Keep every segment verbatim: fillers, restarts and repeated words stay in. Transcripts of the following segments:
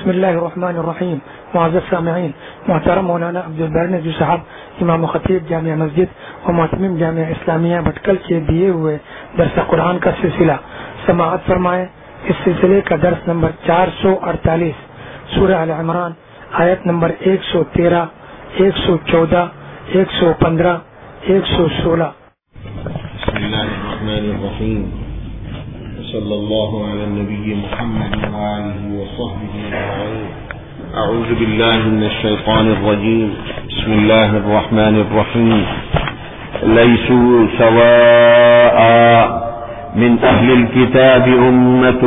بسم اللہ الرحمن الرحیم. معزز سامعین، محترم مولانا عبدالباری ندوی صاحب امام و خطیب جامع مسجد و محتمم جامعہ اسلامیہ بھٹکل کے دیے ہوئے درس قرآن کا سلسلہ سماعت فرمائے. اس سلسلے کا درس نمبر چار سو اڑتالیس، سورہ ال عمران، آیت نمبر ایک سو تیرہ، ایک سو چودہ، ایک سو پندرہ، ایک سو سولہ. بسم اللہ الرحمن الرحیم. صلی اللہ علی النبی محمد وآلہ وصحبہ اجمعین. اعوذ باللہ من الشیطان الرجیم. بسم اللہ الرحمن الرحیم. لیسوا سواء من اہل الكتاب امة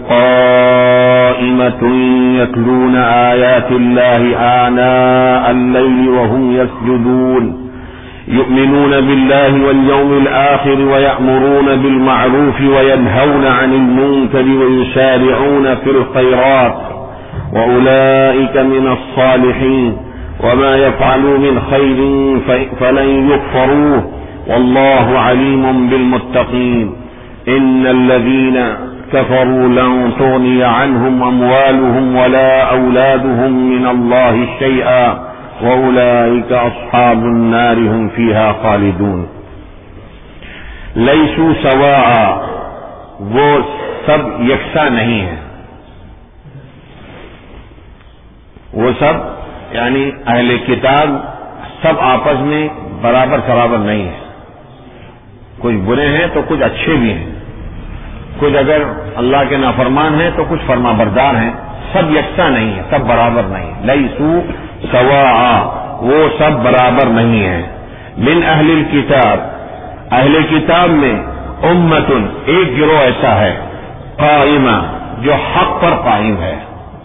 قائمة يتلون آیات اللہ آناء اللیل وهم يسجدون يؤمنون بالله واليوم الآخر ويأمرون بالمعروف وينهون عن المنكر ويسارعون في الخيرات وأولئك من الصالحين وما يفعلوا من خير فلن يكفروه والله عليم بالمتقين. إن الذين كفروا لن تغني عنهم أموالهم ولا أولادهم من الله شيئا وَأُولَئِكَ أَصْحَابُ النَّارِ هُمْ فِيهَا خَالِدُونَ. لَيْسُوا سَوَاءً، وہ سب یکساں نہیں ہیں. وہ سب یعنی اہل کتاب سب آپس میں برابر برابر نہیں ہیں. کچھ برے ہیں تو کچھ اچھے بھی ہیں. کچھ اگر اللہ کے نافرمان ہیں تو کچھ فرما بردار ہیں. سب یکساں نہیں ہیں، سب برابر نہیں. لیسو سواء، وہ سب برابر نہیں ہیں. من اہل الکتاب، اہل کتاب میں امتن، ایک گروہ ایسا ہے، قائمہ، جو حق پر قائم ہے.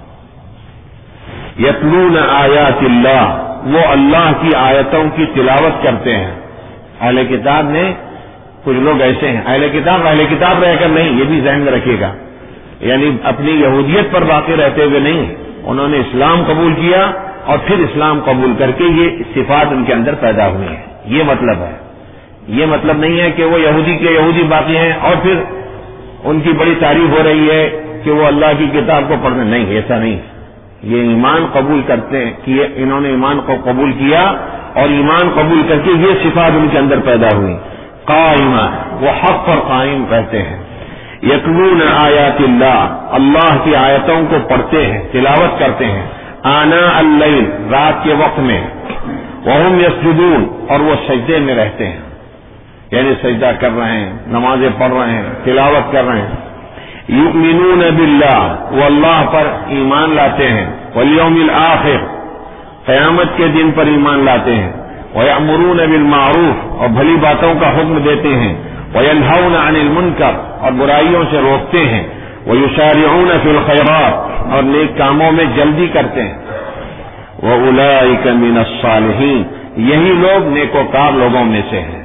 یتلون آیات اللہ، وہ اللہ کی آیتوں کی تلاوت کرتے ہیں. اہل کتاب میں کچھ لوگ ایسے ہیں، اہل کتاب اہل کتاب رہ کر نہیں، یہ بھی ذہن میں رکھیے گا، یعنی اپنی یہودیت پر باقی رہتے ہوئے نہیں، انہوں نے اسلام قبول کیا اور پھر اسلام قبول کر کے یہ صفات ان کے اندر پیدا ہوئی ہیں. یہ مطلب ہے. یہ مطلب نہیں ہے کہ وہ یہودی کے یہودی باقی ہیں اور پھر ان کی بڑی تعریف ہو رہی ہے کہ وہ اللہ کی کتاب کو پڑھنے. نہیں، ایسا نہیں. یہ ایمان قبول کرتے ہیں کہ انہوں نے ایمان کو قبول کیا اور ایمان قبول کر کے یہ صفات ان کے اندر پیدا ہوئی. قائمہ، وہ حق پر قائم رہتے ہیں. یتلون آیات اللہ، اللہ کی آیتوں کو پڑھتے ہیں، تلاوت کرتے ہیں. آناء اللیل، رات کے وقت میں. وہم یسجدون، اور وہ سجدے میں رہتے ہیں، یعنی سجدہ کر رہے ہیں، نمازیں پڑھ رہے ہیں، تلاوت کر رہے ہیں. یؤمنون باللہ، وہ اللہ پر ایمان لاتے ہیں. والیوم الآخر، قیامت کے دن پر ایمان لاتے ہیں. ویأمرون بالمعروف، اور بھلی باتوں کا حکم دیتے ہیں. وینہون عن المنکر، اور برائیوں سے روکتے ہیں. ویسارعون فی الخیرات، اور نیک کاموں میں جلدی کرتے ہیں. وَأُولَئِكَ مِنَ الصَّالِحِينَ، یہی لوگ نیکوکار لوگوں میں سے ہیں.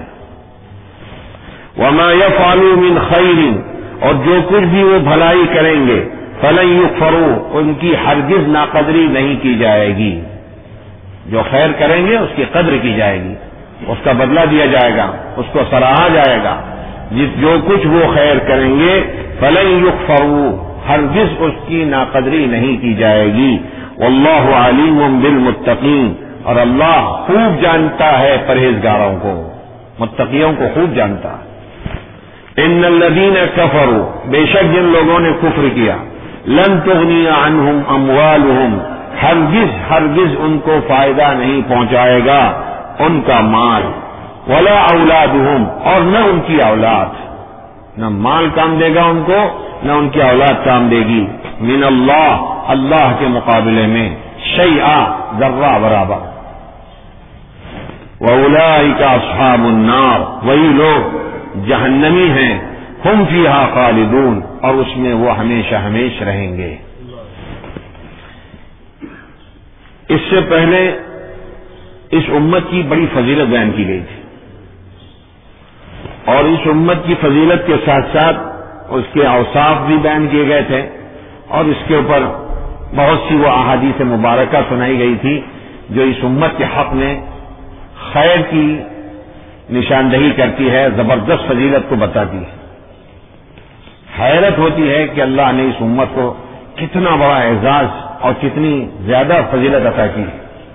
وَمَا يَفْعَلُوا مِنْ خَيْرٍ، اور جو کچھ بھی وہ بھلائی کریں گے، فَلَن يُكْفَرُوا، ان کی ہرگز ناقدری نہیں کی جائے گی. جو خیر کریں گے اس کی قدر کی جائے گی، اس کا بدلہ دیا جائے گا، اس کو سراہا جائے گا. جو کچھ وہ خیر کریں گے، فَلَن يُكْفَرُوا، ہرگز اس کی ناقدری نہیں کی جائے گی. واللہ علیم بالمتقین، اور اللہ خوب جانتا ہے پرہیزگاروں کو، متقیوں کو خوب جانتا ہے. ان الذین کفروا، بے شک جن لوگوں نے کفر کیا، لن تغنی عنہم اموالہم، ہرگز ہرگز ان کو فائدہ نہیں پہنچائے گا ان کا مال. ولا اولادہم، اور نہ ان کی اولاد، نہ مال کام دے گا ان کو، نہ ان کی اولاد کام دے گی. من اللہ، اللہ کے مقابلے میں، شیئا، ذرہ برابر. وَأُولَئِكَ أَصْحَابُ النَّارِ، وہی لوگ جہنمی ہیں. ہم فیہا خالدون، اور اس میں وہ ہمیشہ ہمیشہ رہیں گے. اس سے پہلے اس امت کی بڑی فضیلت بیان کی گئی تھی، اور اس امت کی فضیلت کے ساتھ ساتھ اس کے اوصاف بھی بیان کیے گئے تھے، اور اس کے اوپر بہت سی وہ احادیث مبارکہ سنائی گئی تھی جو اس امت کے حق میں خیر کی نشاندہی کرتی ہے، زبردست فضیلت کو بتاتی ہے. حیرت ہوتی ہے کہ اللہ نے اس امت کو کتنا بڑا اعزاز اور کتنی زیادہ فضیلت عطا کی.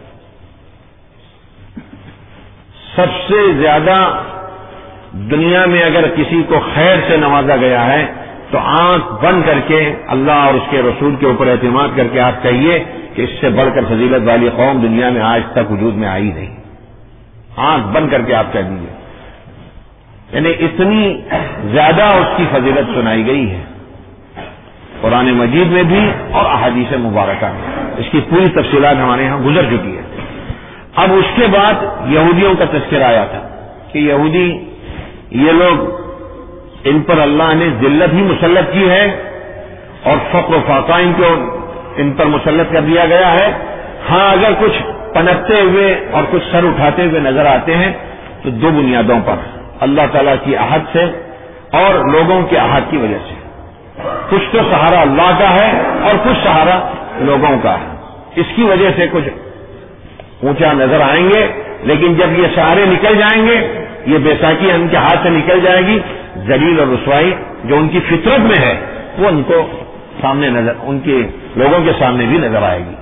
سب سے زیادہ دنیا میں اگر کسی کو خیر سے نوازا گیا ہے تو آنکھ بند کر کے اللہ اور اس کے رسول کے اوپر اعتماد کر کے آپ کہیے کہ اس سے بڑھ کر فضیلت والی قوم دنیا میں آج تک وجود میں آئی نہیں. آنکھ بند کر کے آپ کہہ دیجیے. یعنی اتنی زیادہ اس کی فضیلت سنائی گئی ہے قرآن مجید میں بھی اور احادیث مبارکہ میں. اس کی پوری تفصیلات ہمارے یہاں گزر چکی ہے. اب اس کے بعد یہودیوں کا تذکرہ آیا تھا کہ یہودی یہ لوگ ان پر اللہ نے ذلت ہی مسلط کی ہے اور فقر و فاقہ ان کو ان پر مسلط کر دیا گیا ہے. ہاں اگر کچھ پنپتے ہوئے اور کچھ سر اٹھاتے ہوئے نظر آتے ہیں تو دو بنیادوں پر، اللہ تعالیٰ کی عہد سے اور لوگوں کے عہد کی وجہ سے. کچھ تو سہارا اللہ کا ہے اور کچھ سہارا لوگوں کا ہے. اس کی وجہ سے کچھ اونچا نظر آئیں گے، لیکن جب یہ سہارے نکل جائیں گے، یہ بیساکھی ان کے ہاتھ سے نکل جائے گی، ذلیل اور رسوائی جو ان کی فطرت میں ہے وہ ان کو سامنے نظر ان کے لوگوں کے سامنے بھی نظر آئے گی.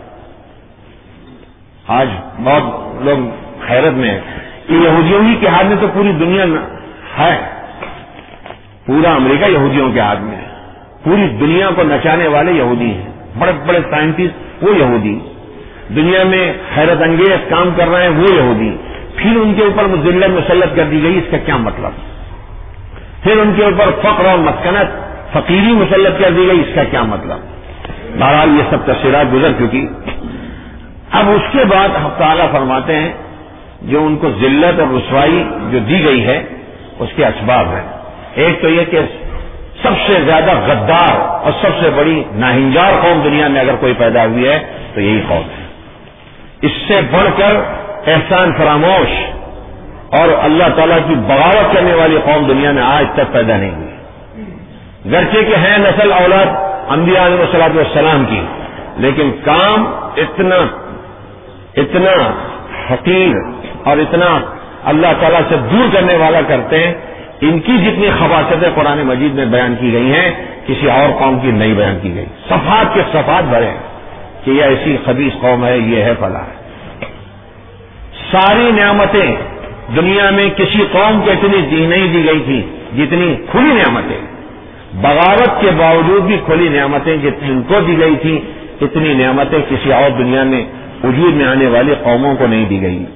آج بہت لوگ حیرت میں ہیں کہ یہودیوں ہی کے ہاتھ میں تو پوری دنیا ہے. پورا امریکہ یہودیوں کے ہاتھ میں ہے. پوری دنیا کو نچانے والے یہودی ہیں. بڑے بڑے سائنٹسٹ وہ یہودی، دنیا میں حیرت انگیز کام کر رہے ہیں وہ یہودی. پھر ان کے اوپر ذلت مسلط کر دی گئی. اس کا کیا مطلب؟ پھر ان کے اوپر فقر اور مسکنت فقیری مسلط کر دی گئی. اس کا کیا مطلب؟ بہرحال یہ سب تفصیلات گزر چکی. اب اس کے بعد ہم تعالیٰ فرماتے ہیں جو ان کو ذلت اور رسوائی جو دی گئی ہے اس کے اسباب ہیں. ایک تو یہ کہ سب سے زیادہ غدار اور سب سے بڑی ناہنجار قوم دنیا میں اگر کوئی پیدا ہوئی ہے تو یہی قوم ہے. اس سے بڑھ کر احسان فراموش اور اللہ تعالیٰ کی بغاوت کرنے والی قوم دنیا میں آج تک پیدا نہیں ہوئی. گرچہ کہ ہیں نسل اولاد انبیاء علیہ الصلوۃ والسلام کی، لیکن کام اتنا اتنا حقیر اور اتنا اللہ تعالیٰ سے دور کرنے والا کرتے ہیں. ان کی جتنی خباثتیں قرآن مجید میں بیان کی گئی ہیں کسی اور قوم کی نہیں بیان کی گئی. صفات کے صفات بھرے ہیں کہ یہ ایسی خبیث قوم ہے، یہ ہے فلاں ہے. ساری نعمتیں دنیا میں کسی قوم کو اتنی دی نہیں دی گئی تھی جتنی کھلی نعمتیں، بغاوت کے باوجود بھی کھلی نعمتیں جتنی ان کو دی گئی تھی اتنی نعمتیں کسی اور دنیا میں وجود میں آنے والی قوموں کو نہیں دی گئی.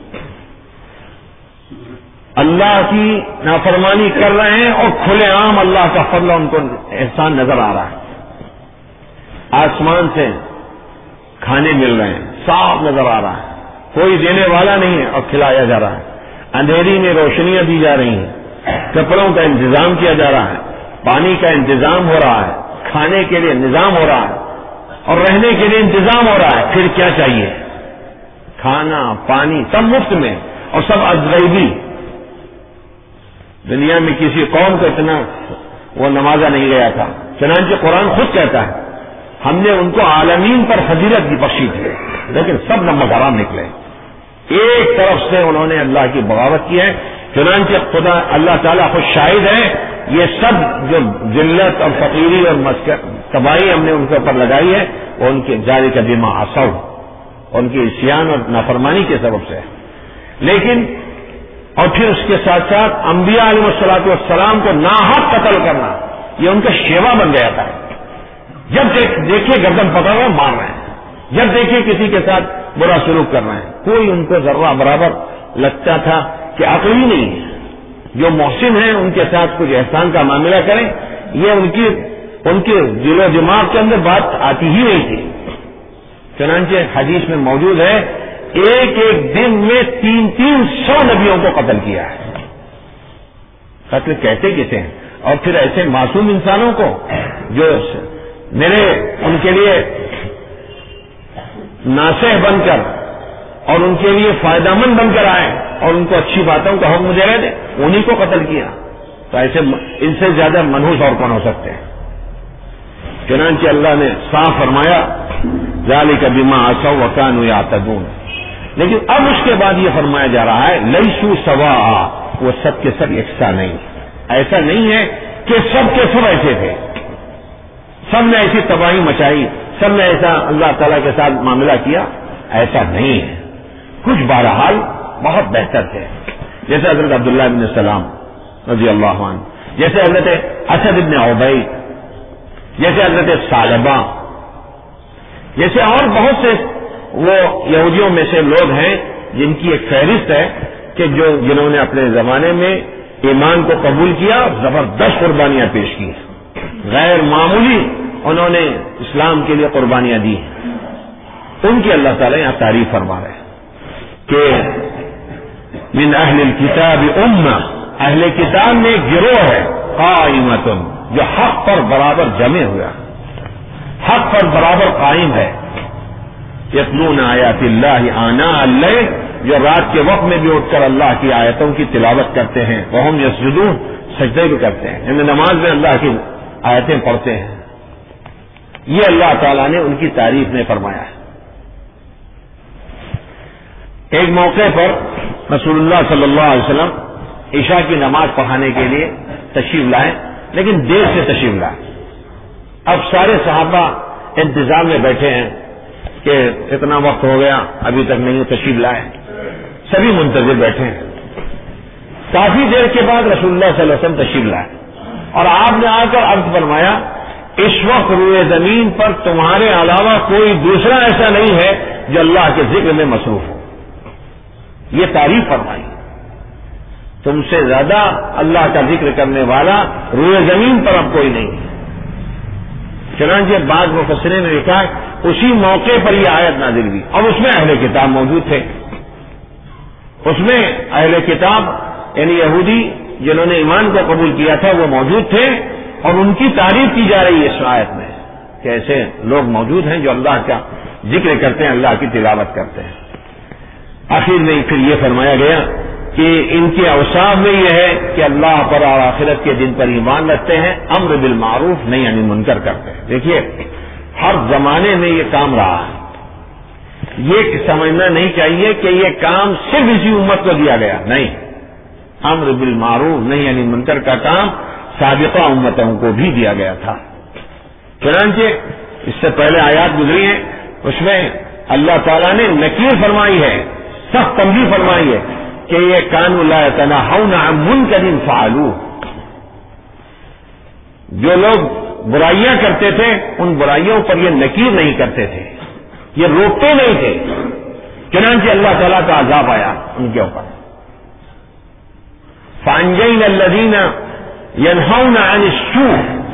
اللہ کی نافرمانی کر رہے ہیں اور کھلے عام اللہ کا فضل ان کو احسان نظر آ رہا ہے. آسمان سے کھانے مل رہے ہیں، صاف نظر آ رہا ہے، کوئی دینے والا نہیں ہے اور کھلایا جا رہا ہے. اندھیری میں روشنیاں دی جا رہی ہیں، کپڑوں کا انتظام کیا جا رہا ہے، پانی کا انتظام ہو رہا ہے، کھانے کے لیے انتظام ہو رہا ہے اور رہنے کے لیے انتظام ہو رہا ہے. پھر کیا چاہیے؟ کھانا پانی سب مفت میں اور سب ازغیبی. دنیا میں کسی قوم کو اتنا وہ نوازا نہیں گیا تھا. چنانچہ قرآن خود کہتا ہے ہم نے ان کو عالمین پر فضیلت کی بخشی تھی، لیکن سب نمک حرام نکلے. ایک طرف سے انہوں نے اللہ کی بغاوت کی ہے. چنانچہ خدا اللہ تعالیٰ خود شاہد ہے یہ سب جو ذلت اور فقیری اور تباہی ہم نے ان کے اوپر لگائی ہے وہ ان کے جاری کا بیمہ آسو ان کی عصیان اور نافرمانی کے سبب سے ہے. لیکن اور پھر اس کے ساتھ ساتھ انبیاء علیہ الصلوۃ والسلام کو ناحق قتل کرنا یہ ان کا شیوا بن گیا تھا. جب دیکھیے گردن پکڑ رہے ہیں مار رہے ہیں، جب دیکھیے کسی کے ساتھ برا سلوک کر رہے ہیں. کوئی ان کو ذرہ برابر لگتا تھا کہ عقل ہی نہیں ہے. جو محسن ہیں ان کے ساتھ کچھ احسان کا معاملہ کریں یہ ان کی ان کے دل و دماغ کے اندر بات آتی ہی نہیں تھی. چنانچہ حدیث میں موجود ہے ایک ایک دن میں تین تین سو نبیوں کو قتل کیا ہے. قتل کہتے کسے ہیں؟ اور پھر ایسے معصوم انسانوں کو جو میرے ان کے لیے ناصح بن کر اور ان کے لیے فائدہ مند بن کر آئے اور ان کو اچھی باتوں کا حکم دے رہے تھے انہیں کو قتل کیا. تو ایسے ان سے زیادہ منحوس اور کون ہو سکتے ہیں؟ چنانچہ اللہ نے صاف فرمایا ذالک بما عصوا وکانوا یعتدون. لیکن اب اس کے بعد یہ فرمایا جا رہا ہے لیسوا سواء، وہ سب کے سب یکساں نہیں. ایسا نہیں ہے کہ سب کے سب ایسے تھے، سب نے ایسی تباہی مچائی، سب نے ایسا اللہ تعالیٰ کے ساتھ معاملہ کیا، ایسا نہیں ہے. کچھ بہرحال بہت بہتر تھے، جیسے حضرت عبداللہ بن السلام رضی اللہ عنہ، جیسے حضرت اسد بن عبید، جیسے حضرت ثعلبہ، جیسے اور بہت سے وہ یہودیوں میں سے لوگ ہیں جن کی ایک فہرست ہے کہ جو جنہوں نے اپنے زمانے میں ایمان کو قبول کیا، زبردست قربانیاں پیش کی، غیر معمولی انہوں نے اسلام کے لیے قربانیاں دی. ان کی اللہ تعالیٰ یہاں تعریف فرما رہے ہیں کہ من اہل الکتاب امہ، اہل کتاب میں گروہ ہے، قائمۃ، جو حق پر برابر جمے ہوا، حق پر برابر قائم ہے. یتلون آیات اللہ آناء اللیل، جو رات کے وقت میں بھی اٹھ کر اللہ کی آیتوں کی تلاوت کرتے ہیں، وہم یسجدون، سجدے بھی کرتے ہیں، یعنی نماز میں اللہ کی آیتیں پڑھتے ہیں. یہ اللہ تعالیٰ نے ان کی تعریف میں فرمایا ہے. ایک موقع پر رسول اللہ صلی اللہ علیہ وسلم عشاء کی نماز پڑھانے کے لیے تشریف لائے، لیکن دیر سے تشریف لائے. اب سارے صحابہ انتظار میں بیٹھے ہیں کہ اتنا وقت ہو گیا ابھی تک نہیں تشریف لائے، سبھی منتظر بیٹھے ہیں. کافی دیر کے بعد رسول اللہ صلی اللہ علیہ وسلم تشریف لائے اور آپ نے آ کر عرض فرمایا، اس وقت روئے زمین پر تمہارے علاوہ کوئی دوسرا ایسا نہیں ہے جو اللہ کے ذکر میں مصروف ہو. یہ تعریف فرمائی، تم سے زیادہ اللہ کا ذکر کرنے والا روئے زمین پر اب کوئی نہیں ہے. چنانچہ بعض مفسرین نے لکھا اسی موقع پر یہ آیت نازل ہوئی اور اس میں اہل کتاب موجود تھے. اس میں اہل کتاب یعنی یہودی جنہوں نے ایمان کو قبول کیا تھا وہ موجود تھے اور ان کی تعریف کی جا رہی ہے اس آیت میں کہ ایسے لوگ موجود ہیں جو اللہ کا ذکر کرتے ہیں، اللہ کی تلاوت کرتے ہیں. آخر میں پھر یہ فرمایا گیا کہ ان کے اوصاف میں یہ ہے کہ اللہ پر اور آخرت کے دن پر ایمان رکھتے ہیں، امر بالمعروف نہیں عن المنکر کرتے ہیں. دیکھیے ہر زمانے میں یہ کام رہا ہے. یہ سمجھنا نہیں چاہیے کہ یہ کام صرف اسی امت کو دیا گیا، نہیں. امر بالمعروف نہیں عن المنکر کا کام سابقہ امتوں کو بھی دیا گیا تھا. چنانچہ اس سے پہلے آیات گزری ہیں، اس میں اللہ تعالیٰ نے نکیر فرمائی ہے، سخت تنبیہ فرمائی ہے کہ یہ کانوا لا یتناہون عن منکر فعلوہ. جو لوگ برائیاں کرتے تھے ان برائیوں پر یہ نکیر نہیں کرتے تھے، یہ روکتے نہیں تھے. چنانچہ اللہ تعالیٰ کا عذاب آیا ان کے اوپر. فانجینا الذین ینہون عن السوء،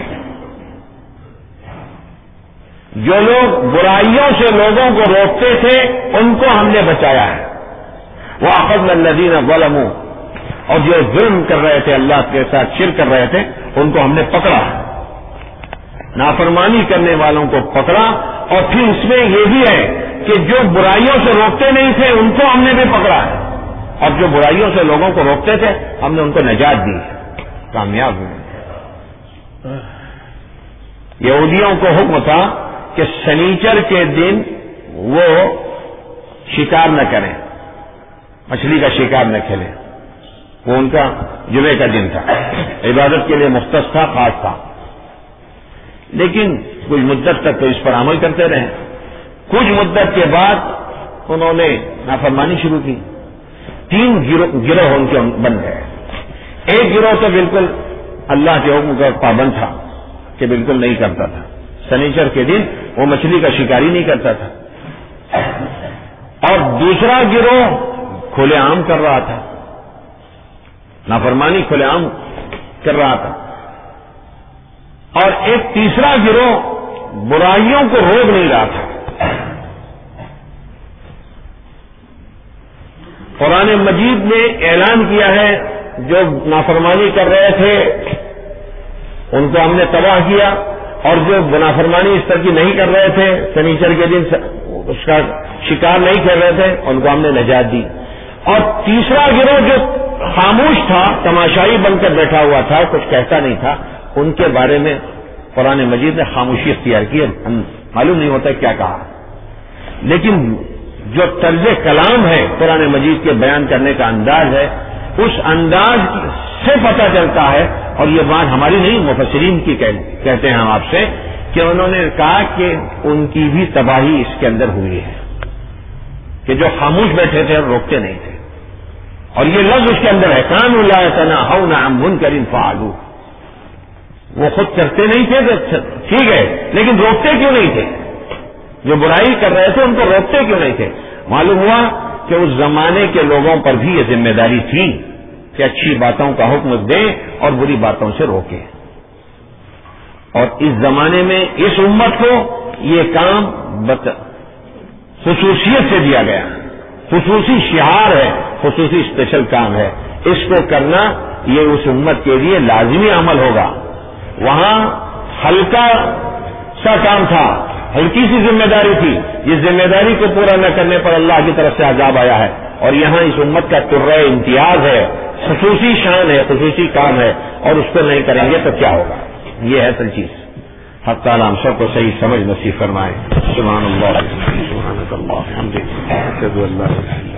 جو لوگ برائیوں سے لوگوں کو روکتے تھے ان کو ہم نے بچایا ہے. وَأَخَذْنَا الَّذِينَ ظَلَمُوا، اور جو ظلم کر رہے تھے اللہ کے ساتھ شرک کر رہے تھے ان کو ہم نے پکڑا، نافرمانی کرنے والوں کو پکڑا. اور پھر اس میں یہ بھی ہے کہ جو برائیوں سے روکتے نہیں تھے ان کو ہم نے بھی پکڑا ہے، اور جو برائیوں سے لوگوں کو روکتے تھے ہم نے ان کو نجات دی، کامیاب ہوئے. یہودیوں کو حکم تھا کہ شنیچر کے دن وہ شکار نہ کریں، مچھلی کا شکار نہ کھیلیں. وہ ان کا جمعے کا دن تھا، عبادت کے لیے مختص تھا، خاص تھا. لیکن کچھ مدت تک تو اس پر عمل کرتے رہے. کچھ مدت کے بعد انہوں نے نافرمانی شروع کی. تین گروہ ان کے بن گئے. ایک گروہ تو بالکل اللہ کے حکم کا پابند تھا کہ بالکل نہیں کرتا تھا، شنیچر کے دن وہ مچھلی کا شکاری نہیں کرتا تھا. اور دوسرا گروہ کھلے عام کر رہا تھا، نافرمانی کھلے عام کر رہا تھا. اور ایک تیسرا گروہ برائیوں کو روک نہیں رہا تھا. قرآن مجید نے اعلان کیا ہے جو نافرمانی کر رہے تھے ان کو ہم نے تباہ کیا، اور جو نافرمانی اس طرح کی نہیں کر رہے تھے، شنیچر کے دن اس کا شکار نہیں کر رہے تھے، ان کو ہم نے نجات دی. اور تیسرا گروہ جو خاموش تھا، تماشائی بن کر بیٹھا ہوا تھا، کچھ کہتا نہیں تھا، ان کے بارے میں قرآن مجید نے خاموشی اختیار کی. معلوم نہیں ہوتا کیا کہا، لیکن جو طرز کلام ہے قرآن مجید کے بیان کرنے کا انداز ہے، اس انداز سے پتہ چلتا ہے. اور یہ بات ہماری نہیں، مفسرین کی کہتے ہیں ہم آپ سے کہ انہوں نے کہا کہ ان کی بھی تباہی اس کے اندر ہوئی ہے کہ جو خاموش بیٹھے تھے اور روکتے نہیں تھے. اور یہ لفظ اس کے اندر ہے کانوا لا یتناہون عن منکر فعلوہ. وہ خود کرتے نہیں تھے تو ٹھیک ہے لیکن روکتے کیوں نہیں تھے؟ جو برائی کر رہے تھے ان کو روکتے کیوں نہیں تھے؟ معلوم ہوا کہ اس زمانے کے لوگوں پر بھی یہ ذمہ داری تھی کہ اچھی باتوں کا حکم دیں اور بری باتوں سے روکیں. اور اس زمانے میں اس امت کو یہ کام بت... خصوصیت سے دیا گیا، خصوصی شعار ہے، خصوصی اسپیشل کام ہے. اس کو کرنا یہ اس امت کے لیے لازمی عمل ہوگا. وہاں ہلکا سا کام تھا، ہلکی سی ذمہ داری تھی. یہ ذمہ داری کو پورا نہ کرنے پر اللہ کی طرف سے عذاب آیا ہے. اور یہاں اس امت کا قرہ امتیاز ہے، خصوصی شان ہے، خصوصی کام ہے، اور اس کو نہیں کریں گے تو کیا ہوگا؟ یہ ہے اصل چیز. حق تعالیٰ ہم سب کو صحیح سمجھ نصیب فرمائے. سبحان اللہ سبحانک اللہم وبحمدک اشہد ان لا الہ الا انت